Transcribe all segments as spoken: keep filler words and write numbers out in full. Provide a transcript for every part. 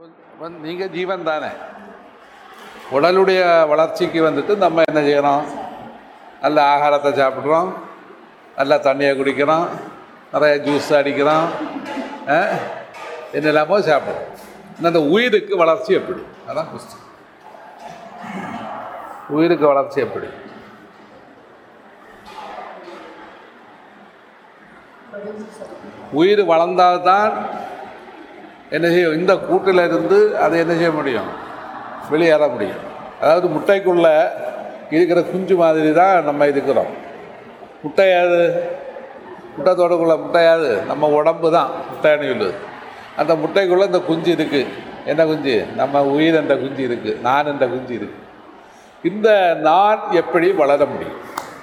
நீங்கள் ஜீவன் தானே. உடலுடைய வளர்ச்சிக்கு வந்துட்டு நம்ம என்ன செய்யணும்? நல்ல ஆகாரத்தை சாப்பிட்றோம், நல்ல தண்ணியை குடிக்கிறோம், நிறைய ஜூஸ் அடிக்கிறோம், என்னெல்லாமோ சாப்பிட்றோம். இந்த உயிருக்கு வளர்ச்சி எப்படி? அதான் கொஸ்டின். உயிருக்கு வளர்ச்சி எப்படி? உயிர் வளர்ந்தால்தான் என்ன செய்யும்? இந்த கூட்டில் இருந்து அதை என்ன செய்ய முடியும்? வெளியேற முடியும். அதாவது முட்டைக்குள்ளே இருக்கிற குஞ்சு மாதிரி தான் நம்ம இருக்கிறோம். முட்டையாது, முட்டைத்தோடுக்குள்ளே முட்டையாது நம்ம உடம்பு தான் முட்டைன்னு சொல்லுது. அந்த முட்டைக்குள்ளே இந்த குஞ்சு இருக்குது. என்ன குஞ்சு? நம்ம உயிர் என்ற குஞ்சு இருக்குது, நான் என்ற குஞ்சு இருக்குது. இந்த நான் எப்படி வளர முடியும்?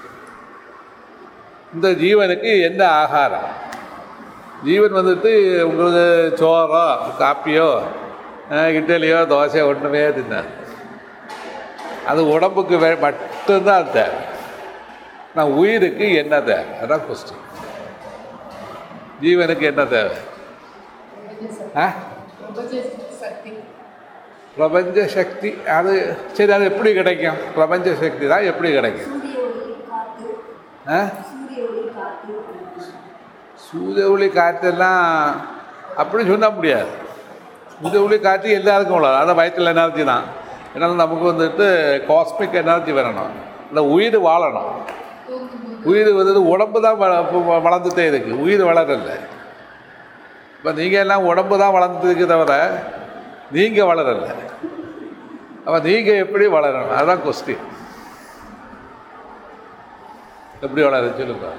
இந்த ஜீவனுக்கு என்ன ஆகாரம்? ஜீவன் வந்துட்டு உங்களுக்கு சோறோ காப்பியோ இட்லியோ தோசையோ ஒன்றுமே தின்னாது. அது உடம்புக்கு வே மட்டும்தான் தேவை. நான் உயிருக்கு என்ன தேவை? அதான் கொஸ்டின். ஜீவனுக்கு என்ன தேவை? ஆ பிரபஞ்ச சக்தி. அது சரி, அது எப்படி கிடைக்கும்? பிரபஞ்ச சக்தி தான் எப்படி கிடைக்கும்? ஆ சூரிய ஒளி காற்றெல்லாம் அப்படி சொல்ல முடியாது. சூரிய ஒளி காற்று எல்லாருக்கும் உள்ளது. அதான் வயிற்றில் எனர்ஜி தான். ஏன்னா நமக்கு வந்துட்டு காஸ்மிக் எனர்ஜி வரணும், இல்லை உயிர் வாழணும். உயிர் வந்துட்டு உடம்பு தான் வளர்ந்துட்டே இருக்குது, உயிர் வளரலை. இப்போ நீங்கள் எல்லாம் உடம்பு தான் வளர்ந்துருக்கு தவிர நீங்கள் வளரலை. அப்போ நீங்கள் எப்படி வளரணும்? அதுதான் கொஸ்டின். எப்படி வளர சொல்லுங்க.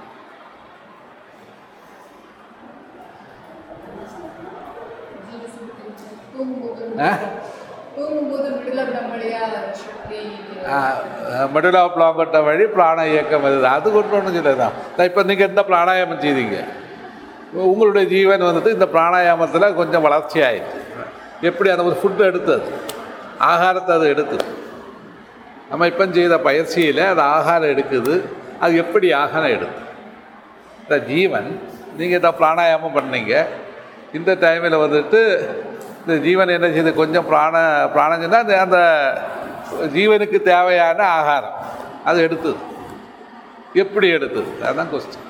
மெடுலா பிளாங்கட்ட வழி பிராண இயக்கம் வருது. அது கொண்டு ஒன்று சொல்லுதான். இப்போ நீங்கள் எந்த பிராணாயாமம் செய்தீங்க? உங்களுடைய ஜீவன் வந்துட்டு இந்த பிராணாயாமத்தில் கொஞ்சம் வளர்ச்சி ஆயிடுச்சு. எப்படி? அந்த ஒரு ஃபுட்டு எடுத்தது, ஆகாரத்தை அது எடுத்தது. நம்ம இப்போ செய்த பயிற்சியில் அது ஆகாரம் எடுக்குது. அது எப்படி ஆகாரம் எடுக்குது? இந்த ஜீவன், நீங்கள் இந்த பிராணாயாமம் பண்ணீங்க, இந்த டைமில் வந்துட்டு இந்த ஜீவன் என்ன செய்யுது? கொஞ்சம் பிராண பிராணங்கன்னா அந்த அந்த ஜீவனுக்கு தேவையான ஆகாரம் அது எடுத்தது. எப்படி எடுத்தது? அதுதான் கொஸ்டின்.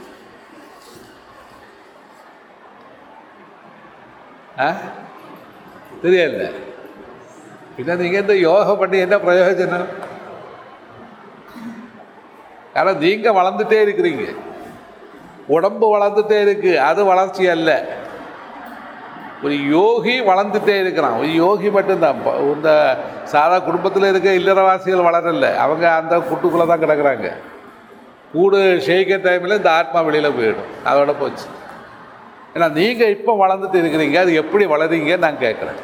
ஆ தெரியல. பின்ன நீங்கள் இந்த யோகா பண்ணி என்ன பிரயோஜனம்? ஆனால் நீங்கள் வளர்ந்துட்டே இருக்கிறீங்க, உடம்பு வளர்ந்துட்டே இருக்கு, அது வளர்ச்சி அல்ல. ஒரு யோகி வளர்ந்துட்டே இருக்கிறான். ஒரு யோகி மட்டும்தான். இந்த சாதா குடும்பத்தில் இருக்க இல்லறவாசிகள் வளரல, அவங்க அந்த கூட்டுக்குள்ளே தான் கிடக்குறாங்க. கூடு ஷேக்கிற டைமில் இந்த ஆத்மா வெளியில் போயிடும், அதோட போச்சு. ஏன்னா நீங்கள் இப்போ வளர்ந்துட்டு இருக்கிறீங்க, அது எப்படி வளரீங்க நான் கேட்குறேன்.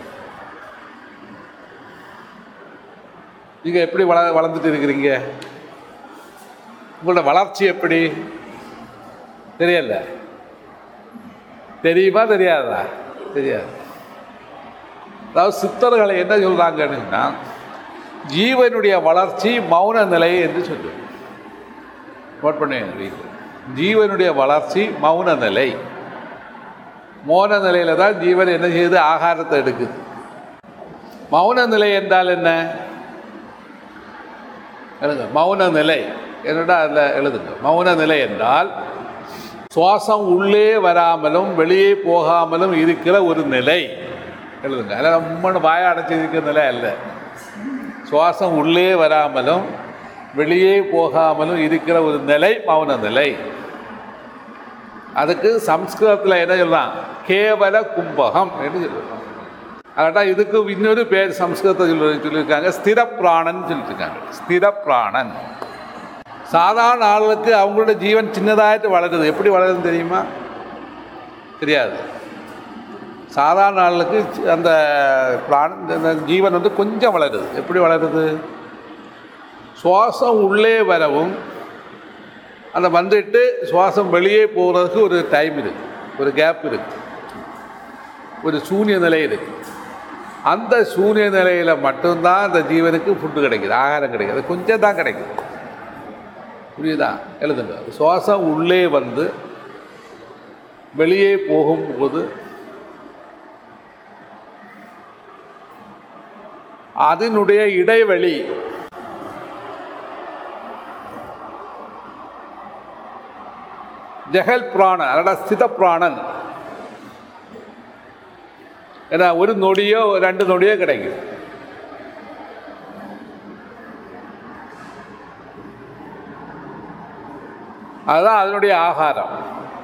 நீங்கள் எப்படி வள வளர்ந்துட்டு இருக்கிறீங்க? உங்களோட வளர்ச்சி எப்படி? தெரியல. தெரியுமா தெரியாதா? தெரியாது. அதாவது சித்தர்களை என்ன சொல்கிறாங்கன்னா, ஜீவனுடைய வளர்ச்சி மௌன நிலை என்று சொல்லு. நோட் பண்ணி, ஜீவனுடைய வளர்ச்சி மௌன நிலை. மௌன நிலையில் தான் ஜீவன் என்ன செய்யுது? ஆகாரத்தை எடுக்குது. மௌன நிலை என்றால் என்ன? எழுதுங்க. மௌன நிலை என்னடா அதில் எழுதுங்க. மௌன நிலை என்றால் சுவாசம் உள்ளே வராமலும் வெளியே போகாமலும் இருக்கிற ஒரு நிலை. எழுதுங்க. அதில் மும்மனு வாய அடைச்சி இருக்கிற நிலை அல்ல. சுவாசம் உள்ளே வராமலும் வெளியே போகாமலும் இருக்கிற ஒரு நிலை மௌன நிலை. அதுக்கு சம்ஸ்கிருதத்தில் என்ன சொல்லலாம்? கேவல கும்பகம் என்று சொல்லலாம். அதான் இதுக்கு இன்னொரு பேர் சம்ஸ்கிருதத்தை சொல்லி சொல்லியிருக்காங்க, ஸ்திர பிராணன் சொல்லியிருக்காங்க. ஸ்திர பிராணன். சாதாரண ஆளுக்கு அவங்களோட ஜீவன் சின்னதாகிட்டு வளருது. எப்படி வளருதுன்னு தெரியுமா? தெரியாது. சாதாரண ஆளுக்கு அந்த பிராண ஜீவன் வந்து கொஞ்சம் வளருது. எப்படி வளருது? சுவாசம் உள்ளே வரவும் அந்த வந்துட்டு சுவாசம் வெளியே போகிறதுக்கு ஒரு டைம் இருக்குது, ஒரு கேப் இருக்குது, ஒரு சூன்ய நிலை இருக்குது. அந்த சூன்ய நிலையில் மட்டும்தான் அந்த ஜீவனுக்கு ஃபுட்டு கிடைக்குது, ஆகாரம் கிடைக்குது. கொஞ்சம் தான் கிடைக்குது. புரியுதா? எழுதுங்க. சுவாசம் உள்ளே வந்து வெளியே போகும்போது அதனுடைய இடைவெளி ஜெகல் பிராணன், அதோட ஸ்தித பிராணன். ஏன்னா ஒரு நொடியோ ரெண்டு நொடியோ கிடைக்கும். அதுதான் அதனுடைய ஆகாரம்.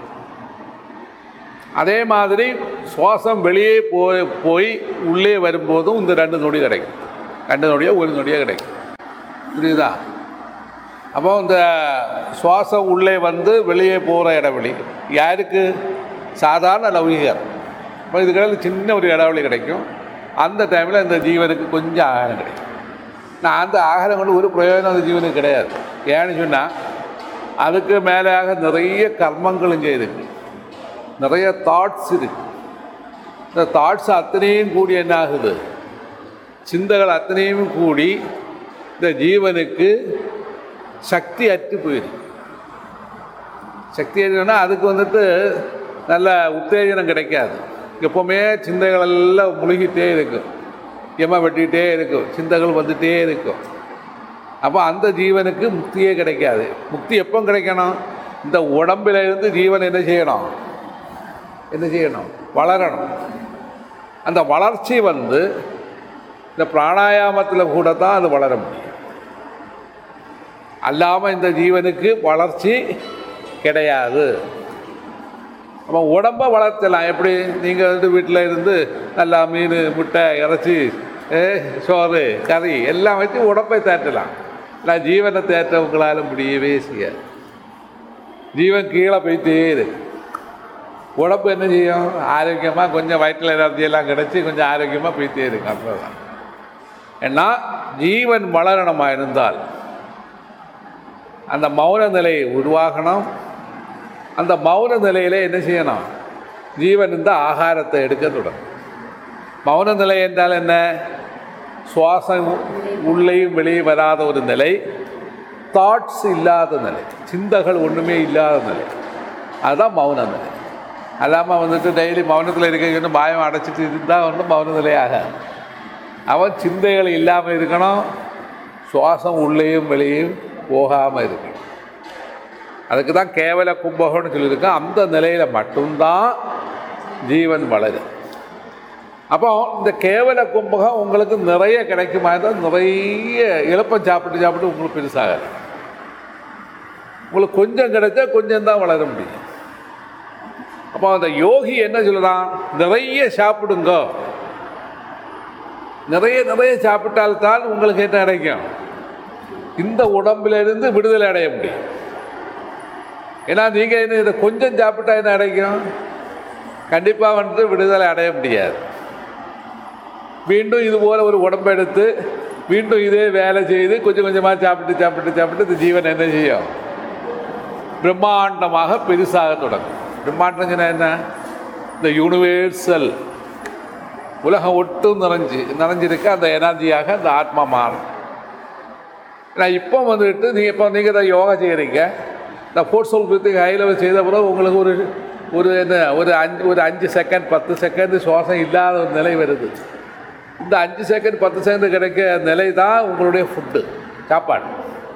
அதே மாதிரி சுவாசம் வெளியே போய் போய் உள்ளே வரும்போதும் இந்த ரெண்டு நொடி கிடைக்கும். ரெண்டு நொடியோ ஒரு நொடியோ கிடைக்கும். புரியுதா? அப்போ இந்த சுவாசம் உள்ளே வந்து வெளியே போகிற இடைவெளி யாருக்கு? சாதாரண லௌகிகர். இப்போ இதுக்கெல்லாம் சின்ன ஒரு இடைவெளி கிடைக்கும். அந்த டைமில் இந்த ஜீவனுக்கு கொஞ்சம் ஆகாரம் கிடைக்கும். நான் அந்த ஆகாரம் கொண்டு ஒரு பிரயோஜனம் அந்த ஜீவனுக்கு கிடையாது. ஏன்னு சொன்னால் அதுக்கு மேலாக நிறைய கர்மங்களும் செய்திருக்கு, நிறைய தாட்ஸ் இருக்கு. இந்த தாட்ஸ் அத்தனையும் கூடி என்ன ஆகுது? சிந்தைகள் அத்தனையும் கூடி இந்த ஜீவனுக்கு சக்தி அற்று போயிருக்கு. சக்தி அற்றுனா அதுக்கு வந்துட்டு நல்ல உத்தேஜனம் கிடைக்காது. எப்போவுமே சிந்தைகளெல்லாம் முழுகிட்டே இருக்கும், எம வெட்டிகிட்டே இருக்கும், சிந்தைகள் வந்துகிட்டே இருக்கும். அப்போ அந்த ஜீவனுக்கு முக்தியே கிடைக்காது. முக்தி எப்போ கிடைக்கணும்? இந்த உடம்பில் இருந்து ஜீவன் என்ன செய்யணும்? என்ன செய்யணும்? வளரணும். அந்த வளர்ச்சி வந்து இந்த பிராணாயாமத்தில் கூட தான் அது வளர முடியும். அல்லாமல் இந்த ஜீவனுக்கு வளர்ச்சி கிடையாது. நம்ம உடம்பை வளர்த்தலாம். எப்படி? நீங்கள் வந்து வீட்டில் இருந்து நல்லா மீன், முட்டை, இறைச்சி, சோறு, கறி எல்லாம் வச்சு உடம்பை தேற்றலாம். நான் ஜீவனை தேற்ற உங்களால் முடியவே செய்யாது. ஜீவன் கீழே போயிட்டே இருக்கு. உடம்பு என்ன செய்யும்? ஆரோக்கியமாக கொஞ்சம் வயிற்றில் எனர்ஜியெல்லாம் கிடச்சி கொஞ்சம் ஆரோக்கியமாக போயிட்டே இருக்கு. அவ்வளோதான். ஏன்னா ஜீவன் வளரணுமா இருந்தால் அந்த மௌன நிலையை உருவாகணும். அந்த மௌன நிலையில் என்ன செய்யணும்? ஜீவன் இந்த ஆகாரத்தை எடுக்க தொடரும். மௌன நிலை என்றால் என்ன? சுவாசம் உள்ளேயும் வெளியே வராத ஒரு நிலை, தாட்ஸ் இல்லாத நிலை, சிந்தைகள் ஒன்றுமே இல்லாத நிலை, அதுதான் மௌன நிலை. அல்லாமல் வந்துட்டு டெய்லி மௌனத்தில் இருக்க பாயம் அடைச்சிட்டு இருந்தால் ஒன்றும் மௌன நிலையாக. அவன் சிந்தைகள் இல்லாமல் இருக்கணும், சுவாசம் உள்ளேயும் வெளியும் போகாமல் இருக்கணும். அதுக்கு தான் கேவல கும்பகம்னு சொல்லியிருக்கேன். அந்த நிலையில் மட்டும்தான் ஜீவன் வளரும். அப்போ இந்த கேவல கும்பகம் உங்களுக்கு நிறைய கிடைக்குமா இருந்தால் நிறைய இழப்பம் சாப்பிட்டு சாப்பிட்டு உங்களுக்கு பெருசாக உங்களுக்கு கொஞ்சம் கிடைச்சா கொஞ்சம் தான் வளர முடியும். அப்போ அந்த யோகி என்ன சொல்கிறான்? நிறைய சாப்பிடுங்க, நிறைய நிறைய சாப்பிட்டால்தான் உங்களுக்கு என்ன கிடைக்கும்? இந்த உடம்பிலிருந்து விடுதலை அடைய முடியும். ஏன்னா நீங்கள் என்ன இதை கொஞ்சம் சாப்பிட்டா என்ன அடைக்கும்? கண்டிப்பாக வந்துட்டு விடுதலை அடைய முடியாது. மீண்டும் இது போல் ஒரு உடம்பை எடுத்து மீண்டும் இதே வேலை செய்து கொஞ்சம் கொஞ்சமாக சாப்பிட்டு சாப்பிட்டு சாப்பிட்டு இந்த ஜீவன் என்ன செய்யும்? பிரம்மாண்டமாக பெருசாக தொடங்கும். பிரம்மாண்டம் சொன்னால் என்ன? இந்த யூனிவர்சல் உலகம் ஒட்டும் நிறைஞ்சு நிறைஞ்சிருக்க அந்த எனர்ஜியாக அந்த ஆத்மா மாறும். நான் இப்போ வந்துட்டு நீங்கள் இப்போ நீங்கள் தான் யோகா செய்கிறீங்க. இந்த ஃபோர்ட் சோல் பிரீத்திங் ஹை லெவல் செய்த பிறகு உங்களுக்கு ஒரு ஒரு என்ன ஒரு அஞ்சு ஒரு அஞ்சு செகண்ட் பத்து செகண்ட் சுவாசம் இல்லாத ஒரு நிலை வருது. இந்த அஞ்சு செகண்ட் பத்து செகண்ட் கிடைக்க நிலை தான் உங்களுடைய ஃபுட்டு, சாப்பாடு.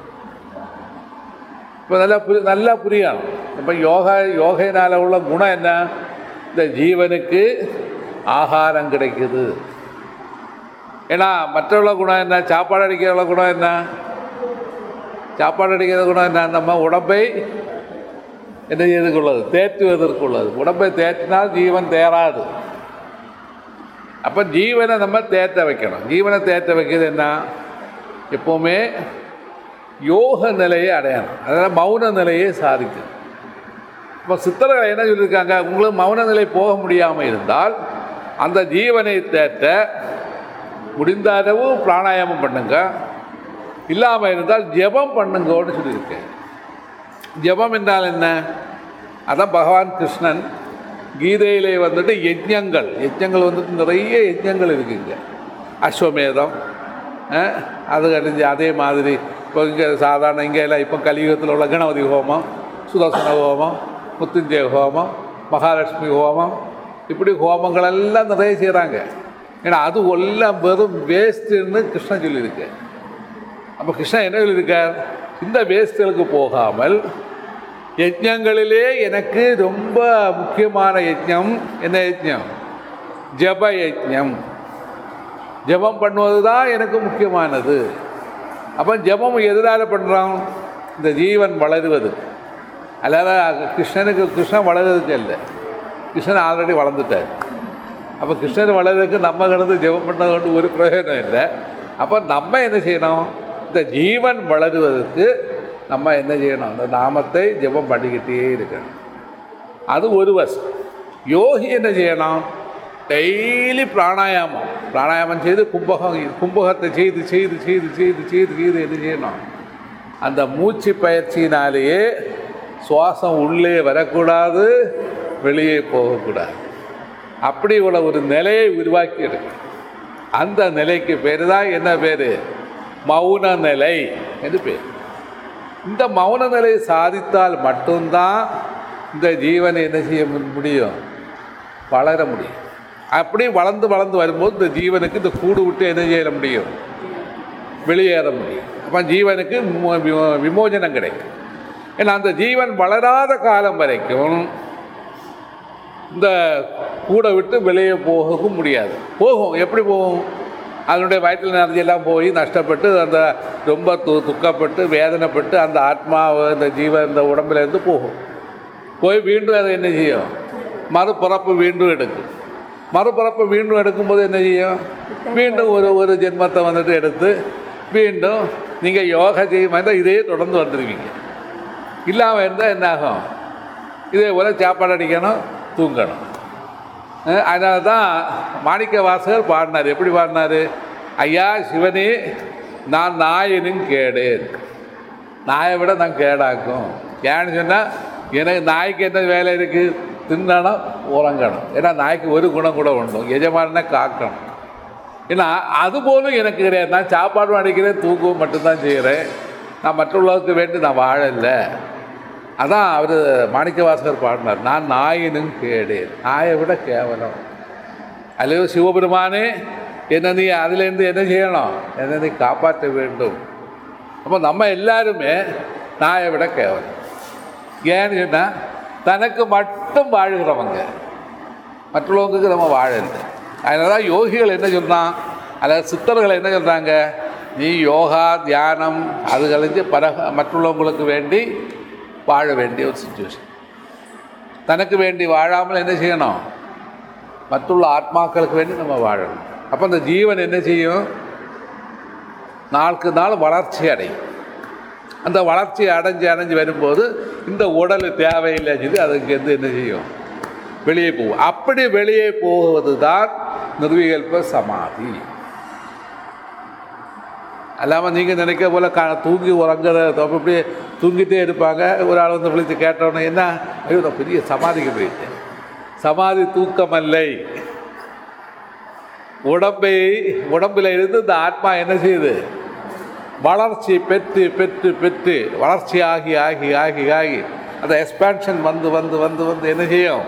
இப்போ நல்லா புரி நல்லா புரியணும். இப்போ யோகா யோகையினால் உள்ள குணம் என்ன? இந்த ஜீவனுக்கு ஆகாரம் கிடைக்குது. ஏன்னா மற்றவள்ள குணம் என்ன? சாப்பாடு அடிக்கிற குணம் என்ன? சாப்பாடு அடிக்கிற குணம் என்ன? நம்ம உடம்பை என்ன செய்வதற்குள்ளது? தேற்றுவதற்குள்ளது. உடம்பை தேற்றினால் ஜீவன் தேராது. அப்போ ஜீவனை நம்ம தேற்ற வைக்கணும். ஜீவனை தேற்ற வைக்கிறது என்ன? எப்போவுமே யோக நிலையை அடையணும். அதனால் மௌன நிலையை சாதிக்கும். இப்போ சித்தர்கள் என்ன சொல்லியிருக்காங்க? உங்களுக்கு மௌன நிலை போக முடியாமல் இருந்தால் அந்த ஜீவனை தேற்ற முடிந்த அளவு பிராணாயாமம் பண்ணுங்க, இல்லாமல் இருந்தால் ஜெபம் பண்ணுங்கன்னு சொல்லியிருக்கேன். ஜெபம் என்றால் என்ன? அதான் பகவான் கிருஷ்ணன் கீதையிலே வந்துட்டு யஜ்ஞங்கள் யஜ்ஞங்கள் வந்துட்டு நிறைய யஜ்ஞங்கள் இருக்குங்க. அஸ்வமேதம், அது கழிஞ்சு அதே மாதிரி இப்போ இங்கே சாதாரண இங்கே எல்லாம் இப்போ கலியுகத்தில் உள்ள கணபதி ஹோமம், சுதர்சன ஹோமம், முத்துஞ்சய ஹோமம், மகாலட்சுமி ஹோமம், இப்படி ஹோமங்களெல்லாம் நிறைய செய்கிறாங்க. ஏன்னா அது எல்லாம் வெறும் வேஸ்ட்டுன்னு கிருஷ்ணன் சொல்லியிருக்கு. அப்போ கிருஷ்ணன் என்ன சொல்லியிருக்கார்? இந்த வேஸ்ட்டுகளுக்கு போகாமல் யஜ்ஞங்களிலே எனக்கு ரொம்ப முக்கியமான யஜ்ஞம் என்ன யஜ்ஞம்? ஜப யஜ்ஞம். ஜபம் பண்ணுவது தான் எனக்கு முக்கியமானது. அப்போ ஜபம் எதனால் பண்ணுறோம்? இந்த ஜீவன் வளருவது. அதாவது கிருஷ்ணனுக்கு கிருஷ்ணன் வளர்றதுக்கு இல்லை, கிருஷ்ணன் ஆல்ரெடி வளர்ந்துட்டார். அப்போ கிருஷ்ணன் வளர்றதுக்கு நம்ம கிடந்து ஜெபம் பண்ணது கொண்டு ஒரு பிரயோஜனம் இல்லை. அப்போ நம்ம என்ன செய்யணும்? இந்த ஜீவன் வளருவதற்கு நம்ம என்ன செய்யணும்? இந்த நாமத்தை ஜெபம் பண்ணிக்கிட்டே இருக்கணும். அது ஒரு வசம். யோகி என்ன செய்யணும்? டெய்லி பிராணாயாமம் பிராணாயாமம் செய்து கும்பகம் கும்பகத்தை செய்து செய்து செய்து செய்து செய்து செய்து என்ன செய்யணும்? அந்த மூச்சு பயிற்சியினாலேயே சுவாசம் உள்ளே வரக்கூடாது, வெளியே போகக்கூடாது. அப்படி உள்ள ஒரு நிலையை உருவாக்கி இருக்கு. அந்த நிலைக்கு பேர் தான் என்ன பேர்? மௌன நிலை என்று பேர். இந்த மௌன நிலையை சாதித்தால் மட்டும்தான் இந்த ஜீவனை என்ன செய்ய முடியும்? வளர முடியும். அப்படி வளர்ந்து வளர்ந்து வரும்போது இந்த ஜீவனுக்கு இந்த கூடு விட்டு என்ன செய்ய முடியும்? வெளியேற முடியும். அப்போ ஜீவனுக்கு விமோசனம் கிடைக்கும். ஏன்னா அந்த ஜீவன் வளராத காலம் வரைக்கும் இந்த கூடை விட்டு வெளியே போகவும் முடியாது. போகும். எப்படி போகும்? அதனுடைய வயிற்றில் நிறைஞ்செல்லாம் போய் நஷ்டப்பட்டு அந்த ரொம்ப து துக்கப்பட்டு வேதனைப்பட்டு அந்த ஆத்மாவை இந்த ஜீவன் இந்த உடம்புலேருந்து போகும். போய் மீண்டும் அதை என்ன செய்யும்? மறுபிறப்பு மீண்டும் எடுக்கும். மறுபிறப்பு மீண்டும் எடுக்கும்போது என்ன செய்யும்? மீண்டும் ஒரு ஒரு ஜென்மத்தை வந்துட்டு எடுத்து மீண்டும் நீங்கள் யோகா செய்யும் மாதிரி இதே தொடர்ந்து வந்துடுவீங்க. இல்லாமல் இருந்தால் என்ன ஆகும்? இதே போல் சாப்பாடு அடிக்கணும், தூங்கணும். அதனால தான் மாணிக்க வாசகர் பாடினார். எப்படி பாடினார்? ஐயா சிவனே, நான் நாயனும் கேடேன், நாயை விட நான் கேடாக்கும். ஏன்னு சொன்னால் எனக்கு நாய்க்கு என்ன வேலை இருக்குது? தின்னணும், உறங்கணும். ஏன்னா நாய்க்கு ஒரு குணம் கூட உண்டும், எஜமானனை காக்கணும். ஏன்னா அதுபோலும் எனக்கு கிடையாது. நான் சாப்பாடும் அடிக்கிறேன், தூக்கவும் மட்டும்தான் செய்கிறேன். நான் மற்றவர்களுக்கு வேண்டி நான் வாழலை. அதான் அவர் மாணிக்க வாசகர் பாடினார், நான் நாயினும் கேடேன், நாயை விட கேவலம். அல்லையோ சிவபெருமானே, என்ன நீ அதிலேருந்து என்ன செய்யணும்? என்னை நீ காப்பாற்ற வேண்டும். அப்போ நம்ம எல்லாருமே நாயை விட கேவலம். ஏன்னு சொன்னால் தனக்கு மட்டும் வாழ்கிறவங்க, மற்றவங்களுக்கு நம்ம வாழலை. அதனால தான் யோகிகள் என்ன சொல்கிறான், அதாவது சித்தர்கள் என்ன சொல்கிறாங்க? நீ யோகா தியானம் அது கழிஞ்சு பரக மற்றவங்களுக்கு வேண்டி வாழ வேண்டிய ஒரு சுச்சுவேஷன். தனக்கு வேண்டி வாழாமல் என்ன செய்யணும்? மற்றுள்ள ஆத்மாக்களுக்கு வேண்டி நம்ம வாழணும். அப்போ அந்த ஜீவன் என்ன செய்யும்? நாளுக்கு நாள் வளர்ச்சி அடையும். அந்த வளர்ச்சி அடைஞ்சு அடைஞ்சு வரும்போது இந்த உடல் தேவையில்லை செய்து அதுக்கு என்ன செய்யும்? வெளியே போகும். அப்படி வெளியே போவது தான் நிர்விகல்ப சமாதி. அல்லாமல் நீங்கள் நினைக்க போல் க தூங்கி உறங்குற இப்படி தூங்கிட்டே இருப்பாங்க. ஒரு ஆள் வந்து விழித்து கேட்டோன்னே என்ன, ஐயோ நான் பெரிய சமாதிக்கு போயிட்டேன். சமாதி தூக்கமல்லை. உடம்பை உடம்பில் இருந்து இந்த ஆத்மா என்ன செய்யுது? வளர்ச்சி பெற்று பெற்று பெற்று வளர்ச்சி ஆகி ஆகி ஆகி ஆகி அந்த எக்ஸ்பேன்ஷன் வந்து வந்து வந்து வந்து என்ன செய்யும்?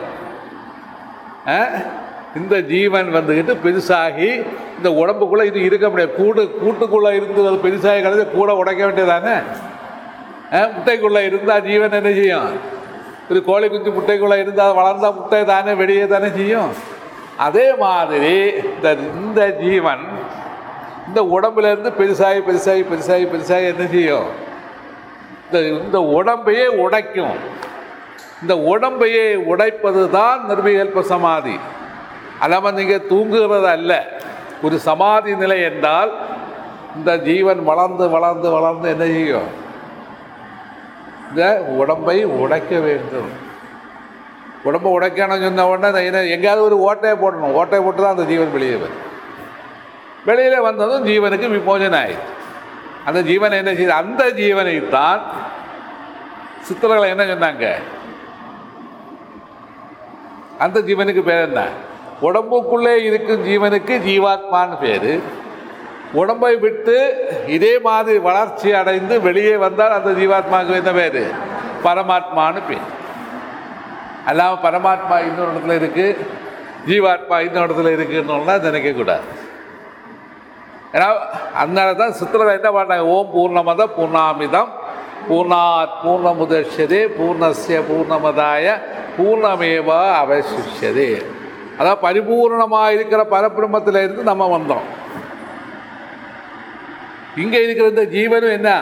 இந்த ஜீவன் வந்துக்கிட்டு பெருசாகி இந்த உடம்புக்குள்ளே இது இருக்க முடியாது. கூடு கூட்டுக்குள்ளே இருந்து அது பெருசாகி கிடந்து கூட உடைக்க வேண்டியதானே. முட்டைக்குள்ளே இருந்தால் ஜீவன் என்ன செய்யும்? இது கோழி குஞ்சு முட்டைக்குள்ளே இருந்தால் வளர்ந்தால் முட்டை தானே வெளியே தானே செய்யும். அதே மாதிரி இந்த இந்த ஜீவன் இந்த உடம்புலேருந்து பெருசாகி பெருசாகி பெருசாகி பெருசாகி என்ன செய்யும்? இந்த இந்த உடம்பையே உடைக்கும். இந்த உடம்பையே உடைப்பது தான் நிர்விகல்ப சமாதி. அல்லாமல் நீங்கள் தூங்குகிறது அல்ல. ஒரு சமாதி நிலை என்றால் இந்த ஜீவன் வளர்ந்து வளர்ந்து வளர்ந்து என்ன செய்யும்? இந்த உடம்பை உடைக்க வேண்டும். உடம்பை உடைக்கணும்னு சொன்ன உடனே எங்கேயாவது ஒரு ஓட்டையை போடணும். ஓட்டையை போட்டு தான் அந்த ஜீவன் வெளியே வரும். வெளியில் வந்ததும் ஜீவனுக்கு விமோசனம் ஆயிடுச்சு. அந்த ஜீவனை என்ன செய்யுது? அந்த ஜீவனைத்தான் சித்தர்களை என்ன சொன்னாங்க? அந்த ஜீவனுக்கு பேர் என்ன? உடம்புக்குள்ளே இருக்கும் ஜீவனுக்கு ஜீவாத்மான்னு பேர். உடம்பை விட்டு இதே மாதிரி வளர்ச்சி அடைந்து வெளியே வந்தால் அந்த ஜீவாத்மாவுக்கு என்ன பேர்? பரமாத்மான்னு பேர். அல்லாமல் பரமாத்மா இன்னொரு இடத்துல இருக்குது, ஜீவாத்மா இந்த இடத்துல இருக்குன்னா நினைக்கக்கூடாது. ஏன்னா அதனால தான் சித்திரத்தை என்ன பண்ணாங்க, ஓம் பூர்ணமத பூர்ணாமிதம் பூர்ணாத் பூர்ணமுதட்சதே பூர்ணஸ்ய பூர்ணமதாய பூர்ணமேவா அவசிஷ்யதே. அதான் பரிபூர்ணமாக இருக்கிற பரபிரம்மத்தில் இருந்து நம்ம வந்தோம். இங்கே இருக்கிற இந்த ஜீவனும் என்ன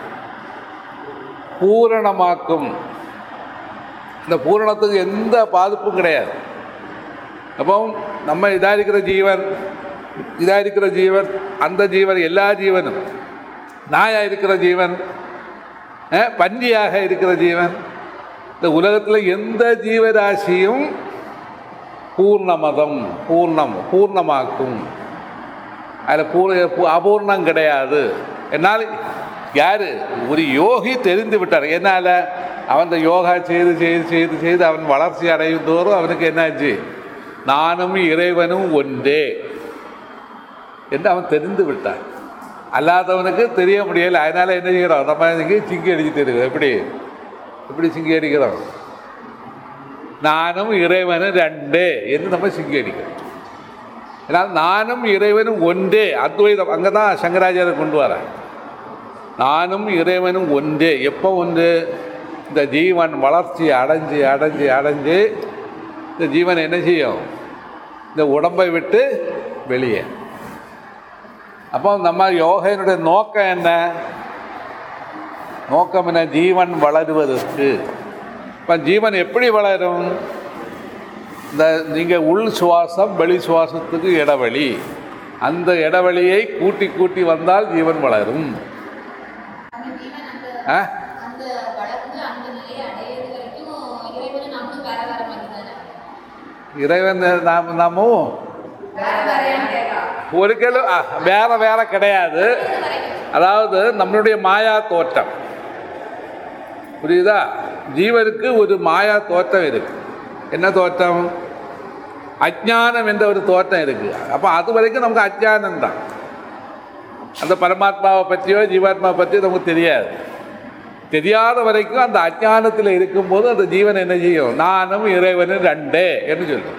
பூரணமாக்கும். இந்த பூரணத்துக்கு எந்த பாதிப்பும் கிடையாது. அப்போ நம்ம இதாக இருக்கிற ஜீவன் இதாக இருக்கிற ஜீவன் அந்த ஜீவன் எல்லா ஜீவனும் நாயாக இருக்கிற ஜீவன் பன்றியாக இருக்கிற ஜீவன் இந்த உலகத்தில் எந்த ஜீவராசியும் பூர்ணமதம் பூர்ணம் பூர்ணமாக்கும். அதில் பூர் அபூர்ணம் கிடையாது. என்னால் யார் ஒரு யோகி தெரிந்து விட்டார். என்னால் அவன் யோகா செய்து செய்து செய்து செய்து அவன் வளர்ச்சி அடையும் தோறும் அவனுக்கு என்னாச்சு, நானும் இறைவனும் ஒன்றே என்று அவன் தெரிந்து விட்டான். அல்லாதவனுக்கு தெரிய முடியலை. அதனால் என்ன செய்கிறோம், நம்ம இங்கே சிங்கி அடிச்சுட்டு இருக்கிறோம். எப்படி எப்படி சிங்கி அடிக்கிறோம், நானும் இறைவனும் ரெண்டே என்று நம்ம சிங்கி அடிக்கிறோம். ஏன்னால் நானும் இறைவனும் ஒன்றே அத்வைதம் அங்கே தான் சங்கராச்சாரியர் கொண்டு வர. நானும் இறைவனும் ஒன்றே. எப்போ ஒன்று, இந்த ஜீவன் வளர்ச்சி அடைஞ்சு அடைஞ்சு அடைஞ்சு இந்த ஜீவன் என்ன செய்யும், இந்த உடம்பை விட்டு வெளியே. அப்போ நம்ம யோகையினுடைய நோக்கம் என்ன, நோக்கம் என்ன, ஜீவன் வளருவதற்கு. இப்போ ஜீவன் எப்படி வளரும், இந்த நீங்கள் உள் சுவாசம் வெளி சுவாசத்துக்கு இடைவெளி, அந்த இடைவெளியை கூட்டி கூட்டி வந்தால் ஜீவன் வளரும். ஆ இறைவன் நாம் நாமும் ஒரு கிலோ வேற வேற கிடையாது. அதாவது நம்மளுடைய மாயா தோற்றம் புரியுதா, ஜீவனுக்கு ஒரு மாயா தோற்றம் இருக்கு. என்ன தோற்றம், அஜ்ஞானம் என்ற ஒரு தோற்றம் இருக்கு. அப்போ அது வரைக்கும் நமக்கு அஜ்ஞானம் தான். அந்த பரமாத்மாவை பற்றியோ ஜீவாத்மாவை பற்றியோ நமக்கு தெரியாது. தெரியாத வரைக்கும் அந்த அஜ்ஞானத்தில் இருக்கும்போது அந்த ஜீவன் என்ன செய்யும், நானும் இறைவனும் ரெண்டே என்று சொல்லும்.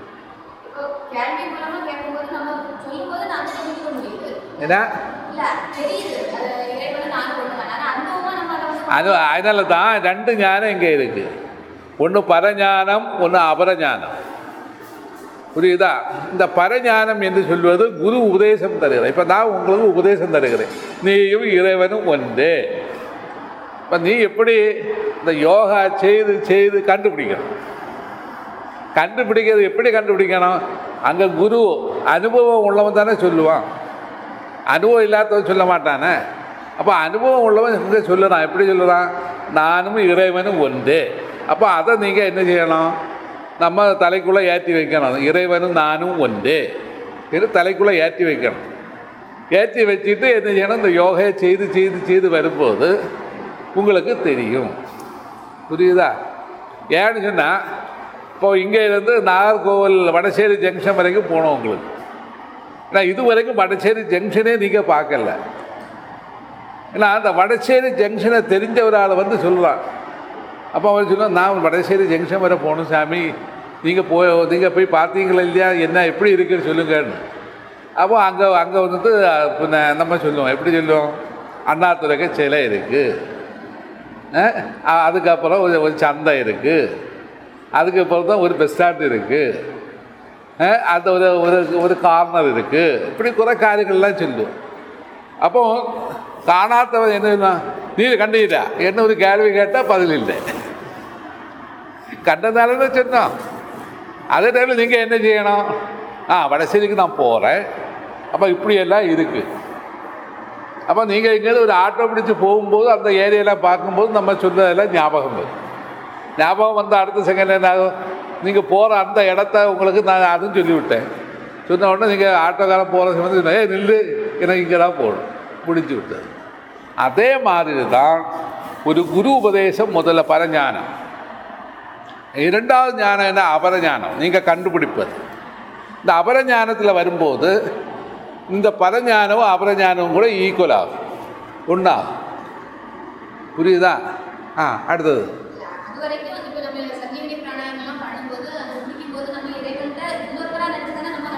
என்ன அது அதனால தான் ரெண்டு ஞானம் இங்கே இருக்கு. ஒன்று பரஞானம், ஒன்று அபரஞானம். புரியுதா? இந்த பரஞானம் என்று சொல்வது குரு உபதேசம் தருகிறேன். இப்போ நான் உங்களுக்கு உபதேசம் தருகிறேன், நீயும் இறைவனும் ஒன்றே. இப்போ நீ எப்படி இந்த யோகா செய்து செய்து கண்டுபிடிக்கணும். கண்டுபிடிக்கிறது எப்படி கண்டுபிடிக்கணும், அங்கே குரு அனுபவம் உள்ளவன் தானே சொல்லுவான், அனுபவம் இல்லாதவன் சொல்ல மாட்டானே. அப்போ அனுபவம் உள்ளவன் இங்கே சொல்லுறான். எப்படி சொல்லுறான், நானும் இறைவனும் ஒன்று. அப்போ அதை நீங்கள் என்ன செய்யணும், நம்ம தலைக்குள்ளே ஏற்றி வைக்கணும். இறைவனும் நானும் ஒன்று இது தலைக்குள்ளே ஏற்றி வைக்கணும். ஏற்றி வச்சுட்டு என்ன செய்யணும், இந்த யோகையை செய்து செய்து செய்து வரும்போது உங்களுக்கு தெரியும். புரியுதா? ஏன்னு சொன்னால், இப்போது இங்கே இருந்து நாகர்கோவில் வடசேரி ஜங்ஷன் வரைக்கும் போனோம் உங்களுக்கு. ஏன்னா இது வரைக்கும் வடசேரி ஜங்ஷனே நீங்கள் பார்க்கல. ஏன்னா அந்த வடசேரி ஜங்ஷனை தெரிஞ்ச ஒரு ஆள் வந்து சொல்லுவான். அப்போ அவர் சொல்லுவான், நான் வடசேரி ஜங்ஷன் வரை போகணும் சாமி, நீங்கள் போய் நீங்கள் போய் பார்த்தீங்களா இல்லையா, என்ன எப்படி இருக்குன்னு சொல்லுங்கன்னு. அப்போ அங்கே அங்கே வந்துட்டு பின்ன நம்ம சொல்லுவோம், எப்படி சொல்லுவோம், அண்ணாதுரைக்கு சிலை இருக்குது, அதுக்கப்புறம் ஒரு ஒரு சந்தை இருக்குது, அதுக்கப்புறம் தான் ஒரு பஸ் ஸ்டாண்டு இருக்குது, அந்த ஒரு ஒரு ஒரு கார்னர் இருக்குது, இப்படி குறை காரியங்கள்லாம் சொல்லுவோம். அப்போ காணாதவன் என்ன, நீ கண்டீங்களா என்ன ஒரு கேள்வி கேட்டால் பதில் இல்லை, கண்டதாலே சொன்னோம். அதே டைமில் நீங்கள் என்ன செய்யணும், ஆ வடசேரிக்கு நான் போகிறேன், அப்போ இப்படியெல்லாம் இருக்குது. அப்போ நீங்கள் எங்கேயாவது ஒரு ஆட்டோ பிடிச்சி போகும்போது அந்த ஏரியாலாம் பார்க்கும்போது நம்ம சொன்னதெல்லாம் ஞாபகம் வரும். ஞாபகம் வந்து அடுத்த செகண்ட் என்ன ஆகும், நீங்கள் போகிற அந்த இடத்த உங்களுக்கு நான் அதுவும் சொல்லிவிட்டேன். சொன்ன உடனே நீங்கள் ஆட்டோக்காரன் போகிற சமயத்தில் ஏ நில்லு, எனக்கு இங்கே தான் போகணும், முடிஞ்சு விட்டது. அதே மாதிரி தான் ஒரு குரு உபதேசம் முதல்ல பரஞானம், இரண்டாவது ஞானம் என்ன அபரஞானம், நீங்கள் கண்டுபிடிப்பது. இந்த அபரஞானத்தில் வரும்போது இந்த பரஞானமும் அபரஞானமும் கூட ஈக்குவல் ஆகும், ஒன்றாகும். புரியுதா? ஆ அடுத்தது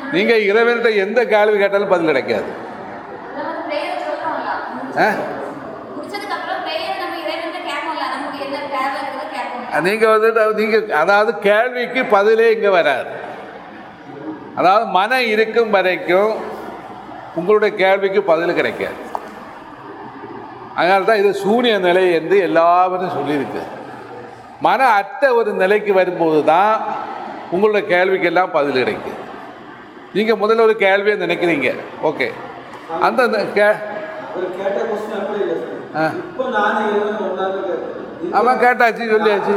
நீங்கள் இறைவன்கிட்ட எந்த கேள்வி கேட்டாலும் பதில் கிடைக்காது. நீங்கள் வந்துட்டு நீங்கள் அதாவது கேள்விக்கு பதிலே இங்கே வராது. அதாவது மனம் இருக்கும் வரைக்கும் உங்களுடைய கேள்விக்கு பதில் கிடைக்காது. அதனால தான் இது சூனிய நிலை என்று எல்லாரும் சொல்லியிருக்கு. மன அற்ற ஒரு நிலைக்கு வரும்போது தான் உங்களுடைய கேள்விக்கெல்லாம் பதில் கிடைக்கும். நீங்கள் முதல்ல ஒரு கேள்வியை நினைக்கிறீங்க, ஓகே, அந்த கே அவன் கேட்டாச்சு சொல்லியாச்சு.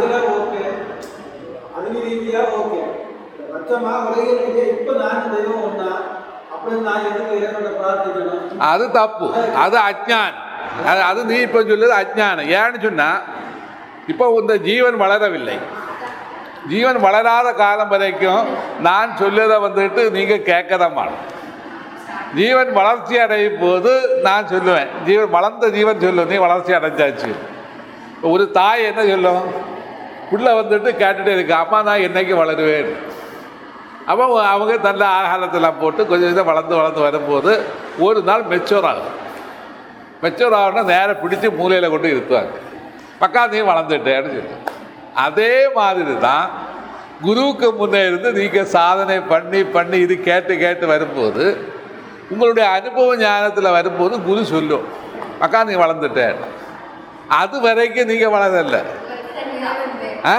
அது தப்பு, அது அஜ்ஞானம். அது அது நீ இப்போ சொல்லுது அஜ்ஞானம். ஏன்னு சொன்னால் இப்போ இந்த ஜீவன் வளரவில்லை. ஜீவன் வளராத காலம் வரைக்கும் நான் சொல்லதை வந்துட்டு நீங்கள் கேட்க தான் மாட்டோம். ஜீவன் வளர்ச்சி அடையும் போது நான் சொல்லுவேன், ஜீவன் வளர்ந்த ஜீவன் சொல்லும் நீ வளர்ச்சி அடைஞ்சாச்சு. ஒரு தாய் என்ன சொல்லும், பிள்ளை வந்துட்டு கேட்டுகிட்டே இருக்கு, அம்மா நான் என்னைக்கு வளருவேன். அப்போ அவங்க நல்ல ஆகாரத்தெல்லாம் போட்டு கொஞ்சம் இதை வளர்ந்து வளர்ந்து வரும்போது ஒரு நாள் மெச்சூர் ஆகும். மெச்சூர் ஆகுனா நேரம் பிடிச்சி மூலையில் கொண்டு இருத்துவாங்க, பக்கா நீ வளர்ந்துட்டேன்னு சொல்லி. அதே மாதிரி தான் குருவுக்கு முன்னே இருந்து நீங்கள் சாதனை பண்ணி பண்ணி இது கேட்டு கேட்டு வரும்போது உங்களுடைய அனுபவ ஞானத்தில் வரும்போது குரு சொல்லும், அக்கா நீ வளர்ந்துட்டேன். அது வரைக்கும் நீங்கள் வளரல. ஆ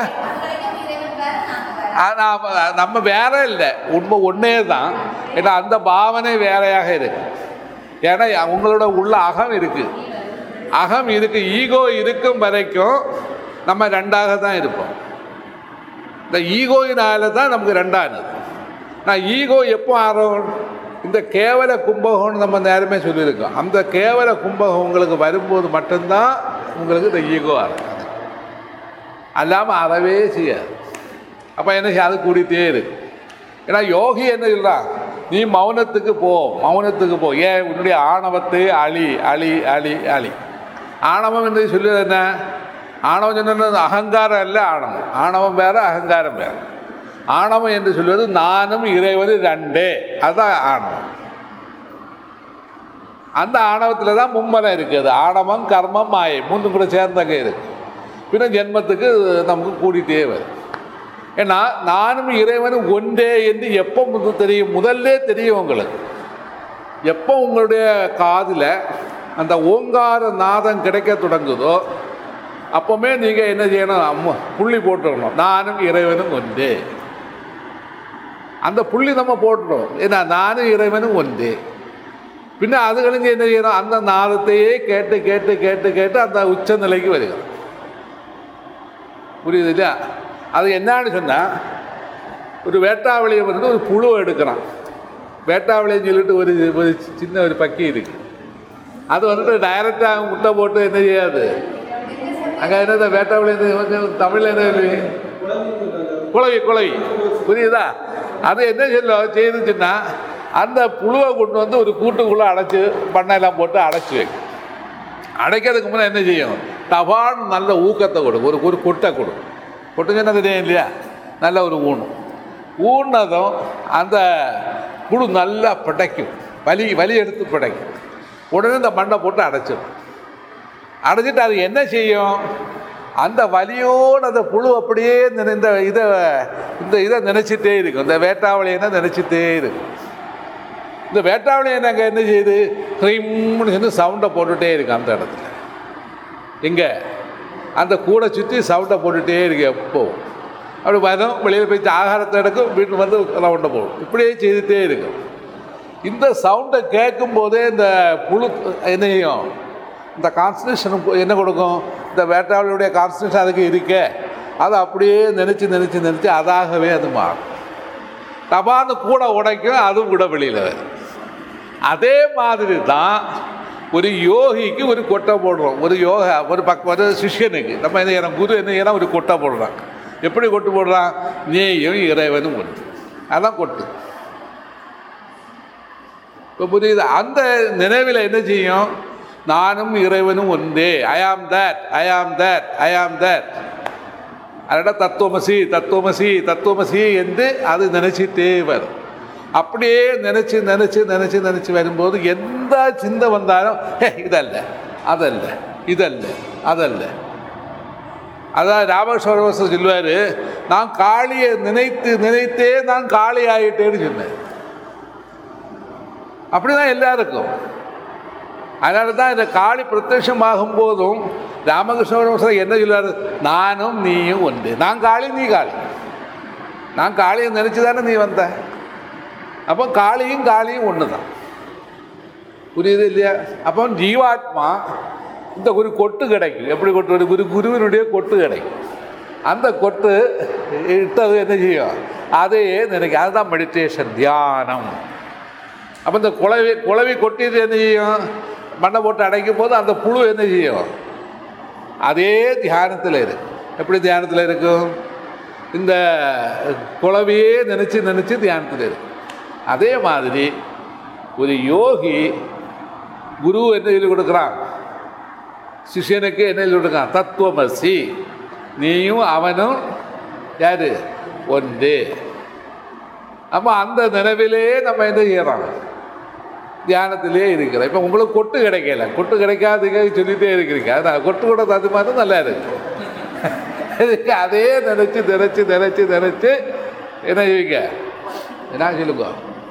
நம்ம வேற இல்லை, உண்மை ஒன்றே தான். ஏன்னா அந்த பாவனை வேறையாக இருக்கு. ஏன்னா உங்களோட உள்ள அகம் இருக்குது, அகம் இருக்கு. ஈகோ இருக்கும் வரைக்கும் நம்ம ரெண்டாக தான் இருப்போம். இந்த ஈகோயினால தான் நமக்கு ரெண்டானது. நான் ஈகோ எப்போ ஆரோம், இந்த கேவல கும்பகோன்னு நம்ம நேரமே சொல்லியிருக்கோம். அந்த கேவல கும்பகம் உங்களுக்கு வரும்போது மட்டும்தான் உங்களுக்கு இந்த ஈகோ ஆகும். அல்லாமல் அறவே செய்யாது. அப்போ என்ன செய்ய, அது கூடித்தே இருக்கு. ஏன்னா யோகி என்ன சொல்கிறான், நீ மௌனத்துக்கு போ, மௌனத்துக்கு போ. ஏன், உன்னுடைய ஆணவத்தை அழி அழி அழி அழி. ஆணவம் என்று சொல்லுவது என்ன, ஆணவம் சொன்னது அகங்காரம் இல்லை. ஆணவம் ஆணவம் வேறு, அகங்காரம் வேறு. ஆணவம் என்று சொல்வது நானும் இறைவனு ரெண்டே, அதுதான் ஆணவம். அந்த ஆணவத்தில் தான் மும்மலம் இருக்குது. ஆணவம், கர்மம், மாயை மூன்று கூட சேர்ந்தங்க இருக்கு. பின்ன ஜென்மத்துக்கு நமக்கு கூடிட்டே வரும். ஏன்னா நானும் இறைவனும் ஒன்றே என்று எப்போ முதல் தெரியும், முதல்ல தெரியும் உங்களுக்கு. எப்போ உங்களுடைய காதில் அந்த ஓங்கார நாதம் கிடைக்க தொடங்குதோ அப்போவுமே நீங்கள் என்ன செய்யணும், அம்மா புள்ளி போட்டுடணும், நானும் இறைவனும் ஒன்றே. அந்த புள்ளி நம்ம போட்டுடும். ஏன்னா நானும் இறைவனும் ஒன்றே. பின்ன அது கழிஞ்சு என்ன செய்யணும், அந்த நாதத்தையே கேட்டு கேட்டு கேட்டு கேட்டு அந்த உச்ச நிலைக்கு வருகிறோம். புரியுது இல்லையா? அது என்னான்னு சொன்னால், ஒரு வேட்டாவளியை வந்து ஒரு புழுவை எடுக்கிறான். வேட்டாவளின்னு சொல்லிட்டு ஒரு ஒரு சின்ன ஒரு பக்கி இருக்குது. அது வந்துட்டு டைரெக்டாக முட்டை போட்டு என்ன செய்யாது. அங்கே என்ன வேட்டாவளி தமிழில் என்ன குளவி, குளவி புரியுதா? அது என்ன சொல்ல செய்துச்சுன்னா, அந்த புழுவை கொண்டு வந்து ஒரு கூட்டுக்குள்ளே அடைச்சி பண்ணையெல்லாம் போட்டு அடைச்சி வைக்கும். அடைக்கிறதுக்கு முன்னே என்ன செய்யும், டபான்னு நல்ல ஊக்கத்தை கொடுக்கும், ஒரு ஒரு கொட்டை கொடுக்கும். கொட்டுங்கன்னா தெரியும் இல்லையா, நல்ல ஒரு ஊணும். ஊனதும் அந்த புழு நல்லா பிடைக்கும், வலி வலி எடுத்து பிடைக்கும். உடனே இந்த மண்ணை போட்டு அடைச்சிடும். அடைச்சிட்டு அது என்ன செய்யும், அந்த வலியோடு அந்த புழு அப்படியே இந்த இதை இந்த இதை நினச்சிட்டே இருக்கும். இந்த வேட்டாவளியை நினச்சிட்டே இருக்கும். இந்த வேட்டாவளியை நாங்கள் என்ன செய்யுது, க்ரீம்னு சொல்லி சவுண்டை போட்டுகிட்டே இருக்கு. அந்த இடத்துல எங்கே அந்த கூடை சுற்றி சவுண்டை போட்டுகிட்டே இருக்கு. எப்போ அப்படி வரும், வெளியில் போய் ஆகாரத்தை எடுக்கும், வீட்டில் வந்து ரவுண்டை போடும். இப்படியே செய்துகிட்டே இருக்கும். இந்த சவுண்டை கேட்கும் போதே இந்த புழு என்ன செய்யும், இந்த கான்சன்ட்ரேஷன் என்ன கொடுக்கும், இந்த வேட்டாவளியுடைய கான்சன்ட்ரேஷன் அதுக்கு இருக்கே, அதை அப்படியே நினச்சி நினச்சி நினச்சி அதாகவே அது மாறும். டபான்னு கூட உடைக்கும், அதுவும் கூட வெளியில் வரும். அதே மாதிரி தான் ஒரு யோகிக்கு ஒரு கொட்டை போடுறோம். ஒரு யோகா ஒரு பக்கம் ஒரு சிஷ்யனுக்கு நம்ம என்ன செய்யறோம், குரு என்ன செய்யறோம், ஒரு கொட்டை போடுறான். எப்படி கொட்டு போடுறான், நீயும் இறைவனும் ஒன்று. அதான் கொட்டு. இப்போ புரியுது? அந்த நினைவில் என்ன செய்யும், நானும் இறைவனும் ஒன்றே, ஐ ஆம் தட், ஐ ஆம் தட், ஐ ஆம் தட். அதோட தத்துவமசி தத்துவமசி தத்துவமசி என்று அது நினைச்சிட்டே வரும். அப்படியே நினச்சி நினச்சி நினச்சி நினச்சி வரும்போது எந்த சிந்தை வந்தாலும் ஹே இதல்ல அதல்ல இதல்ல அதல்ல. அதான் ராமகிருஷ்ணர் சொல்லுவார், நான் காளியை நினைத்து நினைத்தே நான் காளி ஆகிட்டேன்னு சொன்னேன். அப்படிதான் எல்லாருக்கும். அதனால தான் இந்த காளி பிரத்யட்சமாகும் போதும் ராமகிருஷ்ணர் என்ன சொல்லுவார், நானும் நீயும் ஒன்று. நான் காளி நீ காளி. நான் காளியை நினச்சி தானே நீ வந்த. அப்போ காளியும் காளியும் ஒன்று தான். புரியுது இல்லையா? அப்போ ஜீவாத்மா இந்த ஒரு கொட்டு கிடைக்கும். எப்படி கொட்டு? ஒரு குருவினுடைய கொட்டு கிடைக்கும். அந்த கொட்டு இட்டது என்ன செய்யும்? அதையே நினைக்கும். அதுதான் மெடிடேஷன், தியானம். அப்போ இந்த குழவி குழவி கொட்டிட்டு என்ன செய்யும்? மண்ணை போட்டு அடைக்கும் போது அந்த புழு என்ன செய்யும்? அதே தியானத்தில் இருக்கும். எப்படி தியானத்தில் இருக்கும்? இந்த குழவியே நினச்சி நினச்சி தியானத்தில் இருக்கும். அதே மாதிரி ஒரு யோகி குரு என்ன சொல்லி கொடுக்குறான்? சிஷியனுக்கு என்ன சொல்லி கொடுக்குறான்? தத்துவமசி, நீயும் அவனும் யாரு? ஒன்று. அப்போ அந்த நினைவிலே நம்ம என்ன செய்யறோம்? தியானத்திலே இருக்கிறோம். இப்போ உங்களுக்கு கொட்டு கிடைக்கல, கொட்டு கிடைக்காதுங்க சொல்லிகிட்டே இருக்கிறீங்க. அதான் கொட்டு கூட அது மாதிரி நல்லா இருக்கு. இதுக்கு அதே நினச்சி நினச்சி நினச்சி நினச்சி என்ன செய்வீங்க? என்ன சொல்லுங்க?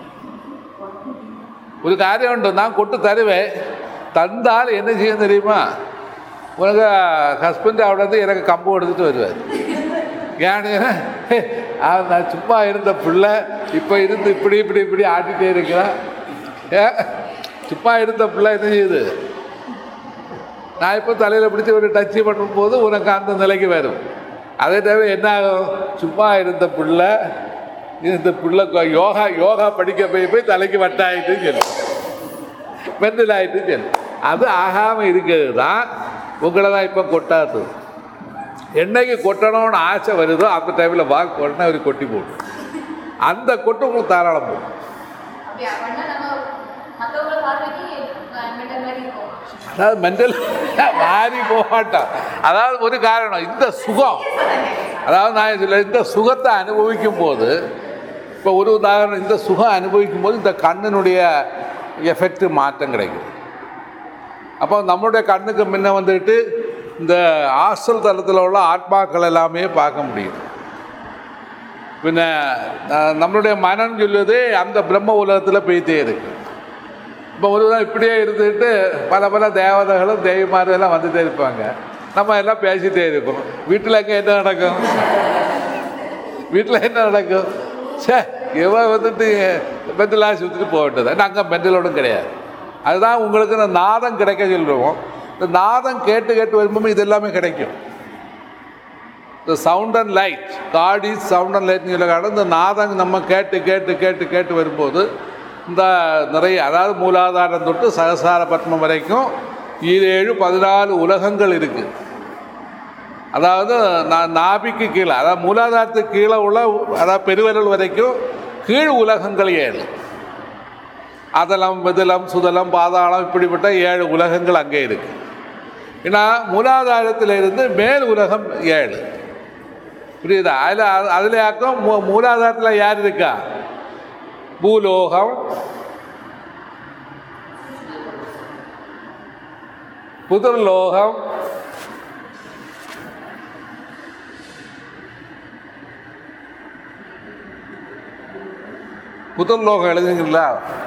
ஒரு காரியம் உண்டு, நான் கொட்டு தருவேன், தந்தால் என்ன செய்ய தெரியுமா? உனக்கு ஹஸ்பண்ட் அவ்வளோ எனக்கு கம்பு எடுத்துட்டு வருவார். ஏன்னு நான் சும்மா இருந்த பிள்ளை இப்போ இருந்து இப்படி இப்படி இப்படி ஆட்டிகிட்டே இருக்கிறேன். ஏ சும்மா இருந்த பிள்ளை என்ன செய்யுது? நான் இப்போ தலையில் பிடிச்சி ஒரு டச்சு பண்ணும்போது உனக்கு அந்த நிலைக்கு வரும். அதே தவிர என்ன ஆகும்? சும்மா இருந்த பிள்ளை இந்த பிள்ளை யோகா யோகா படிக்க போய் போய் தலைக்கு வட்டாயிட்டு சொல்லு, மெண்டல் ஆகிட்டு சொல்லு. அது ஆகாமல் இருக்கிறது தான் உங்களை தான் இப்போ கொட்டாது. என்னைக்கு கொட்டணும்னு ஆசை வருதோ அந்த டைமில் வாக்கு உடனே அவர் கொட்டி போடும். அந்த கொட்டு உங்களுக்கு தாராளம் போடும். அதாவது மெண்டல் மாறி போக மாட்டான். அதாவது ஒரு காரணம், இந்த சுகம், அதாவது நான் சொல்ல இந்த சுகத்தை அனுபவிக்கும் போது, இப்போ ஒரு உதாரணம், இந்த சுகம் அனுபவிக்கும் போது இந்த கண்ணினுடைய எஃபெக்ட் மாற்றம் கிடைக்கும். அப்போ நம்மளுடைய கண்ணுக்கு முன்ன வந்துட்டு இந்த ஆஸ்ட்ரல் தளத்தில் உள்ள ஆத்மாக்கள் எல்லாமே பார்க்க முடியும். பின்ன நம்மளுடைய மனம் சொல்லுவது அந்த பிரம்ம உலகத்தில் போய்த்தே இருக்கு. இப்போ ஒரு தான் இப்படியே இருந்துட்டு பல பல தேவதைகளும் தெய்வமாரும் எல்லாம் வந்துகிட்டே இருப்பாங்க. நம்ம எல்லாம் பேசிகிட்டே இருக்கோம். வீட்டில் எங்கே என்ன நடக்கும்? வீட்டில் என்ன நடக்கும்? சே இவன் வந்துட்டு மெண்டலாக சுற்றிட்டு போகட்டது. அங்கே மெண்டலோடும் கிடையாது. அதுதான் உங்களுக்கு இந்த நாதம் கிடைக்க சொல்லுவோம். இந்த நாதம் கேட்டு கேட்டு வரும்போது இது எல்லாமே கிடைக்கும். இந்த sound and light, God is sound and லைட்னு சொல்ல காரணம் இந்த நாதம் நம்ம கேட்டு கேட்டு கேட்டு கேட்டு வரும்போது இந்த நிறைய, அதாவது மூலாதாரம் தொட்டு சகசார பத்மம் வரைக்கும் ஈரேழு பதினாலு உலகங்கள் இருக்குது. அதாவது நான் நாபிக்கு கீழே, அதாவது மூலாதாரத்துக்கு கீழே உள்ள, அதாவது பெருவிரல் வரைக்கும் கீழ் உலகங்கள் ஏழு. அதலம், விதலம், சுதலம், பாதாளம், இப்படிப்பட்ட ஏழு உலகங்கள் அங்கே இருக்குது. ஏன்னா மூலாதாரத்திலிருந்து மேல் உலகம் ஏழு. புரியுதா? அதில் அதில் யாக்கும் மூ மூலாதாரத்தில் யார் இருக்கா? பூலோகம், புதர்லோகம், புதர்லோகம் எழுதுங்களா?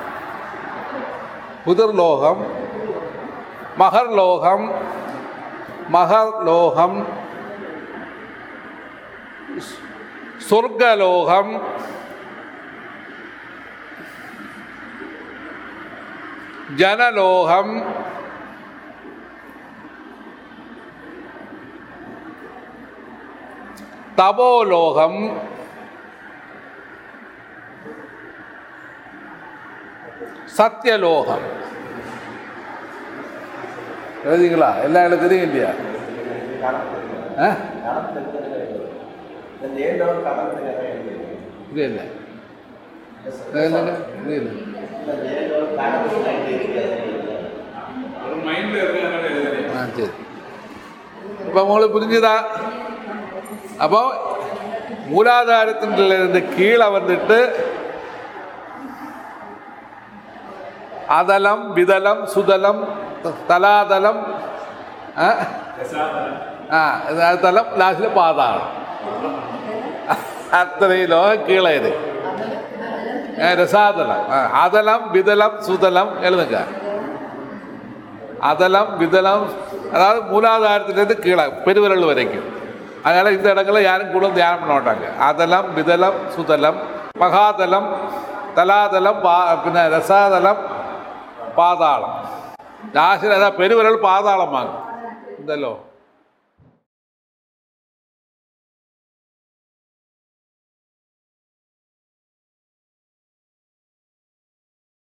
புதர்லோகம், மகர்லோகம், மகர்லோகம், சொர்க்கலோகம், ஜனலோகம், தபோலோகம், சத்தியலோகம். எழுதிங்களா? எல்லாம் எனக்கு தெரியும் இல்லையா? இது இல்லை, இது இல்லை. ஆ சரி. இப்போ உங்களுக்கு புரிஞ்சுதா? அப்போ மூலாதாரத்திலிருந்து கீழே வந்துட்டு அதலம் விதலம் சுதலம் தலாதலம் தலம் லாஸ்டில் பாதாளம் அத்தனையிலோ கீழே இது ரசாதலம் அதலம் விதலம் சுதலம் எழுதுங்க. அதலம் விதலம் அதாவது மூலாதாரத்திலேருந்து கீழே பெருவிரல் வரைக்கும். அதனால் இந்த இடங்களில் யாரும் கூட தியானம் பண்ண மாட்டாங்க. அதலம் விதலம் சுதலம் மகாதலம் தலாதலம் பா பின்ன ரசாதலம் பாதாளம். லாஸ்டில் அதான் பெருவிரல் பாதாளமாகும். இந்தலோ